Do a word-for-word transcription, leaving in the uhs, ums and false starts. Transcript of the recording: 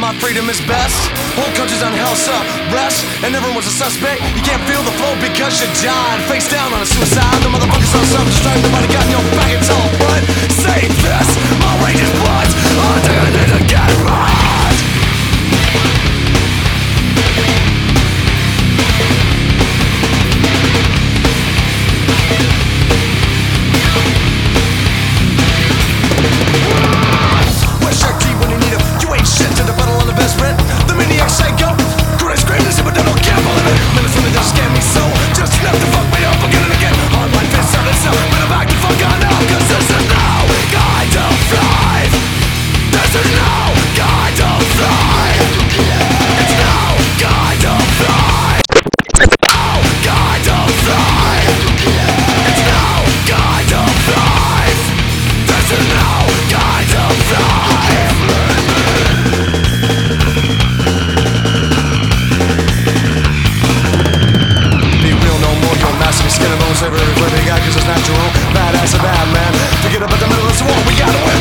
my freedom is best. Whole country's on house arrest, and everyone's a suspect. You can't feel the flow because you died face down on a suicide. The motherfuckers on self-destruct. Nobody got your back. It's all but save this. My rage is blood. I think I need to get right. Where's your key when you need him? You ain't shit to the battle on the best friend. The maniac psycho. Grin and scream and see, but they don't care for it. Minutes when they just scare me so. Just enough to fuck me up again and again. Hard life is certain, so better back the fuck on now. Cause this is no kind of life. This is no kind of life. It's no kind of life. It's no kind of life. It's no kind of life. This is no kind of life. Be real no more, your massive skin and bones. Every flavor you got, cause it's not your own. Badass a bad man. To get up at the middle of this war, we gotta win.